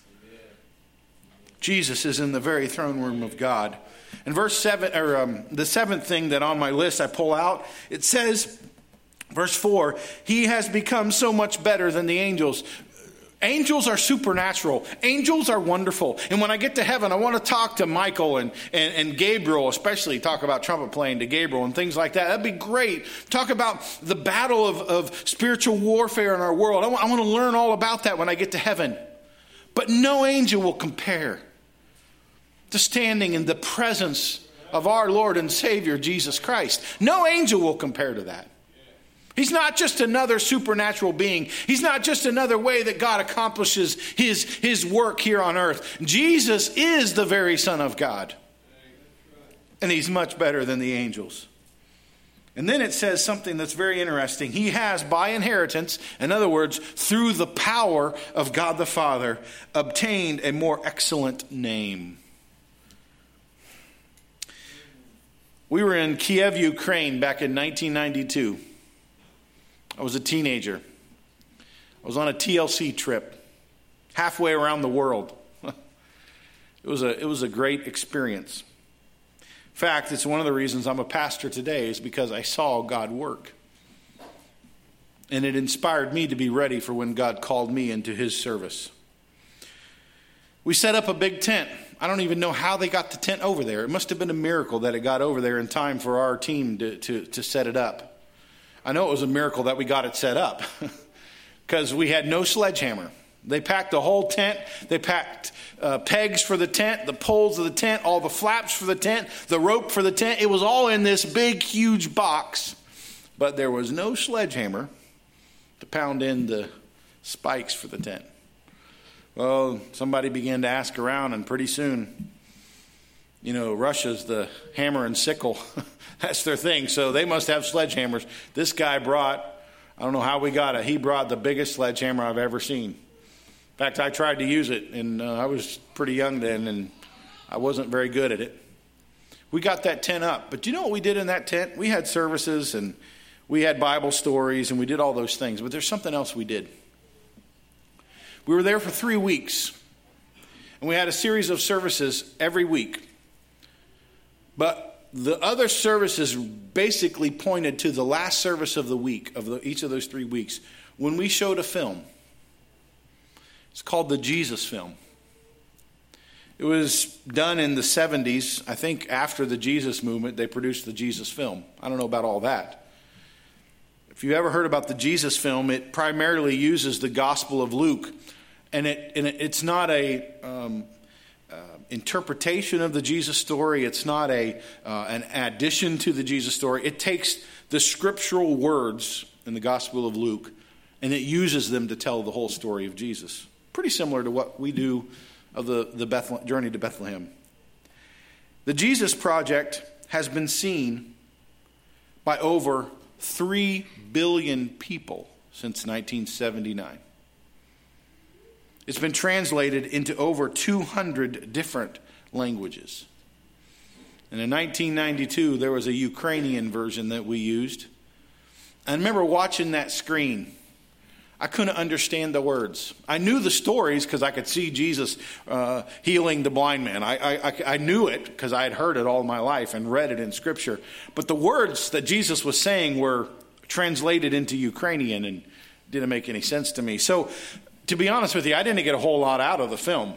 Jesus is in the very throne room of God. And verse seven, or um, the seventh thing that on my list I pull out, it says, verse four, he has become so much better than the angels. Angels are supernatural. Angels are wonderful. And when I get to heaven, I want to talk to Michael and, and, and Gabriel, especially talk about trumpet playing to Gabriel and things like that. That'd be great. Talk about the battle of, of spiritual warfare in our world. I want, I want to learn all about that when I get to heaven. But no angel will compare to standing in the presence of our Lord and Savior, Jesus Christ. No angel will compare to that. He's not just another supernatural being. He's not just another way that God accomplishes his, his work here on earth. Jesus is the very Son of God. And he's much better than the angels. And then it says something that's very interesting. He has, by inheritance, in other words, through the power of God the Father, obtained a more excellent name. We were in Kiev, Ukraine back in nineteen ninety-two. I was a teenager. I was on a T L C trip, halfway around the world. It was a, it was a great experience. In fact, it's one of the reasons I'm a pastor today is because I saw God work. And it inspired me to be ready for when God called me into his service. We set up a big tent. I don't even know how they got the tent over there. It must have been a miracle that it got over there in time for our team to, to, to set it up. I know it was a miracle that we got it set up because we had no sledgehammer. They packed the whole tent. They packed uh, pegs for the tent, the poles of the tent, all the flaps for the tent, the rope for the tent. It was all in this big, huge box. But there was no sledgehammer to pound in the spikes for the tent. Well, somebody began to ask around, and pretty soon, you know, Russia's the hammer and sickle. That's their thing. So they must have sledgehammers. This guy brought, I don't know how we got it. He brought the biggest sledgehammer I've ever seen. In fact, I tried to use it, and uh, I was pretty young then, and I wasn't very good at it. We got that tent up. But do you know what we did in that tent? We had services, and we had Bible stories, and we did all those things. But there's something else we did. We were there for three weeks, and we had a series of services every week. But the other services basically pointed to the last service of the week, of the, each of those three weeks, when we showed a film. It's called the Jesus Film. It was done in the seventies. I think after the Jesus movement, they produced the Jesus Film. I don't know about all that. If you ever heard about the Jesus Film, it primarily uses the Gospel of Luke. And, it, and it, it's not a um, uh, interpretation of the Jesus story. It's not a uh, an addition to the Jesus story. It takes the scriptural words in the Gospel of Luke and it uses them to tell the whole story of Jesus. Pretty similar to what we do of the, the Bethlehem, journey to Bethlehem. The Jesus Project has been seen by over three billion people since nineteen seventy-nine. It's been translated into over two hundred different languages. And in nineteen ninety-two, there was a Ukrainian version that we used. I remember watching that screen. I couldn't understand the words. I knew the stories because I could see Jesus uh, healing the blind man. I, I, I knew it because I had heard it all my life and read it in Scripture. But the words that Jesus was saying were translated into Ukrainian and didn't make any sense to me. So, to be honest with you, I didn't get a whole lot out of the film.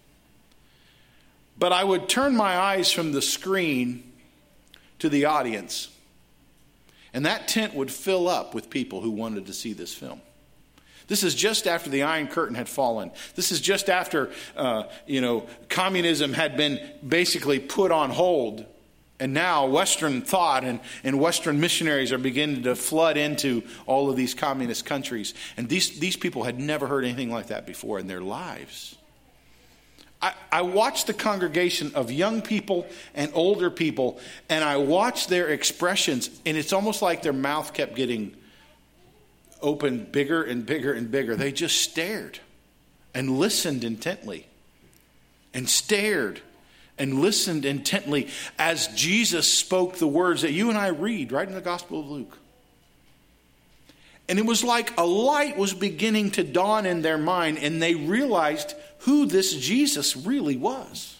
But I would turn my eyes from the screen to the audience. And that tent would fill up with people who wanted to see this film. This is just after the Iron Curtain had fallen. This is just after, uh, you know, communism had been basically put on hold. And now Western thought and, and Western missionaries are beginning to flood into all of these communist countries. And these, these people had never heard anything like that before in their lives. I, I watched the congregation of young people and older people, and I watched their expressions, and it's almost like their mouth kept getting opened bigger and bigger and bigger. They just stared and listened intently and stared and listened intently as Jesus spoke the words that you and I read right in the Gospel of Luke. And it was like a light was beginning to dawn in their mind, and they realized who this Jesus really was.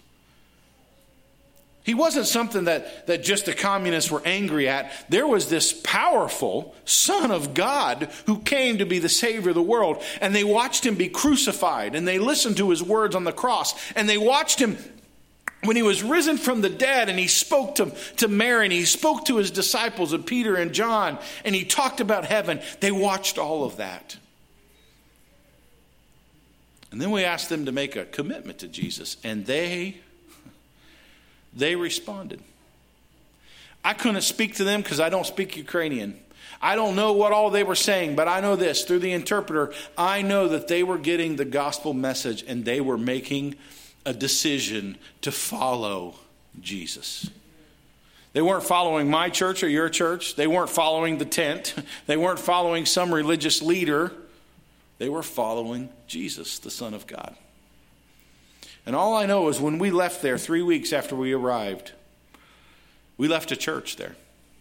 He wasn't something that, that just the communists were angry at. There was this powerful Son of God who came to be the Savior of the world. And they watched him be crucified. And they listened to his words on the cross. And they watched him when he was risen from the dead. And he spoke to, to Mary. And he spoke to his disciples of Peter and John. And he talked about heaven. They watched all of that. And then we asked them to make a commitment to Jesus. And they... They responded. I couldn't speak to them because I don't speak Ukrainian. I don't know what all they were saying, but I know this. Through the interpreter, I know that they were getting the gospel message and they were making a decision to follow Jesus. They weren't following my church or your church. They weren't following the tent. They weren't following some religious leader. They were following Jesus, the Son of God. And all I know is when we left there three weeks after we arrived, we left a church there.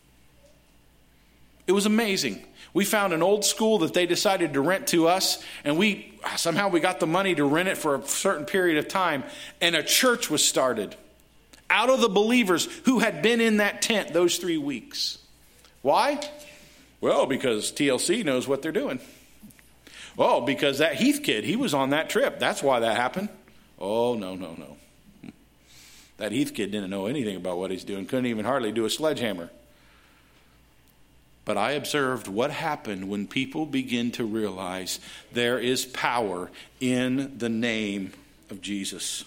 It was amazing. We found an old school that they decided to rent to us, and we somehow we got the money to rent it for a certain period of time, and a church was started out of the believers who had been in that tent those three weeks. Why? Well, because T L C knows what they're doing. Well, because that Heath kid, he was on that trip. That's why that happened. Oh, no, no, no. That Heath kid didn't know anything about what he's doing. Couldn't even hardly do a sledgehammer. But I observed what happened when people begin to realize there is power in the name of Jesus.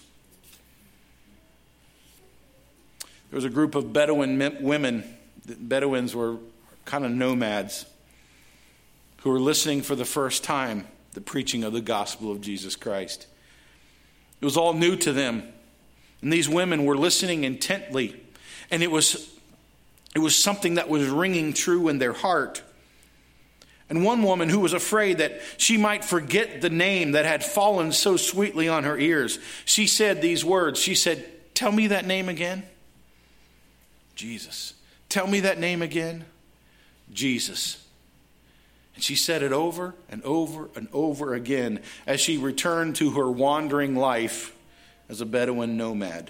There was a group of Bedouin women. The Bedouins were kind of nomads who were listening for the first time the preaching of the gospel of Jesus Christ. It was all new to them. And these women were listening intently. And it was, it was something that was ringing true in their heart. And one woman who was afraid that she might forget the name that had fallen so sweetly on her ears, she said these words. She said, "Tell me that name again." Jesus. "Tell me that name again." Jesus. And she said it over and over and over again as she returned to her wandering life as a Bedouin nomad.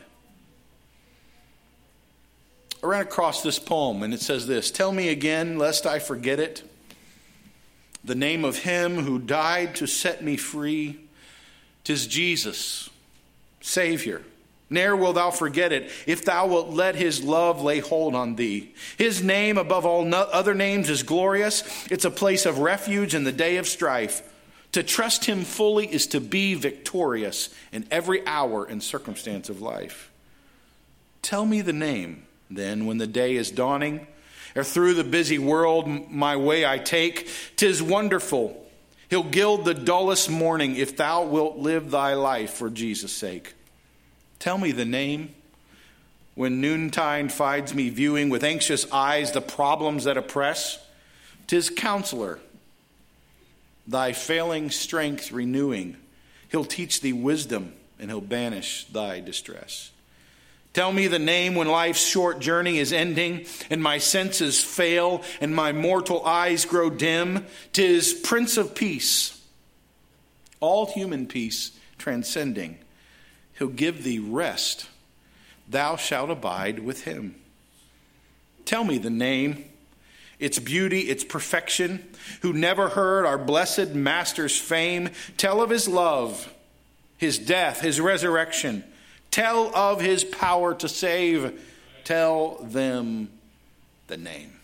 I ran across this poem and it says this: "Tell me again, lest I forget it, the name of him who died to set me free, 'Tis Jesus, Savior. Ne'er wilt thou forget it, if thou wilt let his love lay hold on thee. His name above all no- other names is glorious. It's a place of refuge in the day of strife. To trust him fully is to be victorious in every hour and circumstance of life. Tell me the name, then, when the day is dawning, or through the busy world my way I take. 'Tis wonderful. He'll gild the dullest morning if thou wilt live thy life for Jesus' sake. Tell me the name when noontide finds me viewing with anxious eyes the problems that oppress. 'Tis Counselor, thy failing strength renewing. He'll teach thee wisdom and he'll banish thy distress. Tell me the name when life's short journey is ending and my senses fail and my mortal eyes grow dim. 'Tis Prince of Peace, all human peace transcending. He'll give thee rest. Thou shalt abide with him. Tell me the name, its beauty, its perfection, who never heard our blessed Master's fame. Tell of his love, his death, his resurrection. Tell of his power to save. Tell them the name.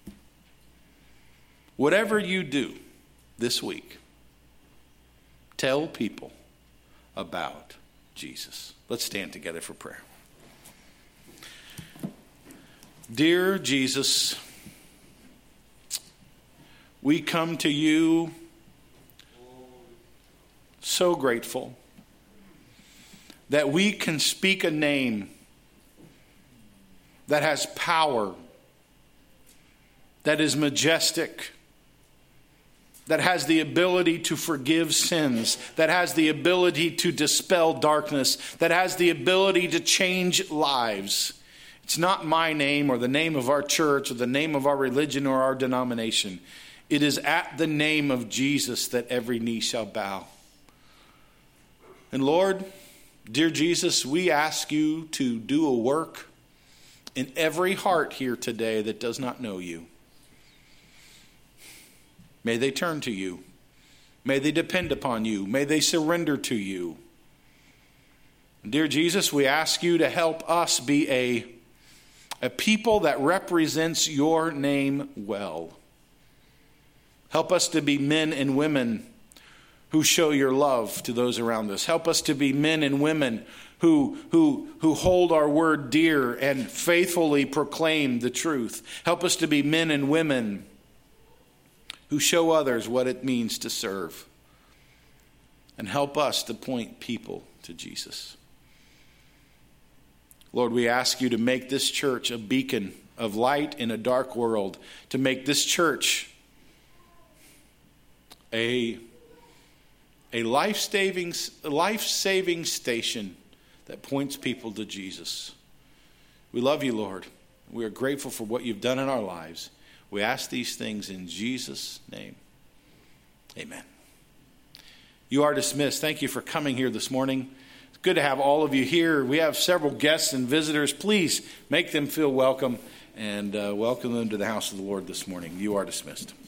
Whatever you do this week, tell people about Jesus. Let's stand together for prayer. Dear Jesus, we come to you so grateful that we can speak a name that has power, that is majestic, that has the ability to forgive sins, that has the ability to dispel darkness, that has the ability to change lives. It's not my name or the name of our church or the name of our religion or our denomination. It is at the name of Jesus that every knee shall bow. And Lord, dear Jesus, we ask you to do a work in every heart here today that does not know you. May they turn to you. May they depend upon you. May they surrender to you. Dear Jesus, we ask you to help us be a, a people that represents your name well. Help us to be men and women who show your love to those around us. Help us to be men and women who, who, who hold our word dear and faithfully proclaim the truth. Help us to be men and women who show others what it means to serve. And help us to point people to Jesus. Lord, we ask you to make this church a beacon of light in a dark world. To make this church a, a life-saving, life-saving station that points people to Jesus. We love you, Lord. We are grateful for what you've done in our lives. We ask these things in Jesus' name. Amen. You are dismissed. Thank you for coming here this morning. It's good to have all of you here. We have several guests and visitors. Please make them feel welcome and uh, welcome them to the house of the Lord this morning. You are dismissed.